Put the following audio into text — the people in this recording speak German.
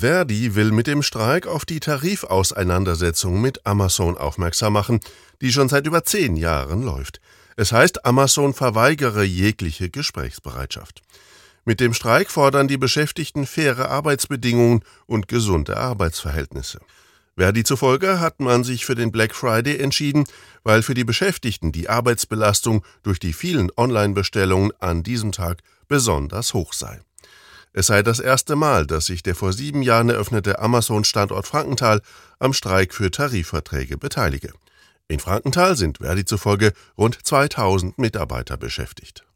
Verdi will mit dem Streik auf die Tarifauseinandersetzung mit Amazon aufmerksam machen, die schon seit über 10 Jahren läuft. Es heißt, Amazon verweigere jegliche Gesprächsbereitschaft. Mit dem Streik fordern die Beschäftigten faire Arbeitsbedingungen und gesunde Arbeitsverhältnisse. Verdi zufolge hat man sich für den Black Friday entschieden, weil für die Beschäftigten die Arbeitsbelastung durch die vielen Online-Bestellungen an diesem Tag besonders hoch sei. Es sei das erste Mal, dass sich der vor 7 Jahren eröffnete Amazon-Standort Frankenthal am Streik für Tarifverträge beteilige. In Frankenthal sind Verdi zufolge rund 2000 Mitarbeiter beschäftigt.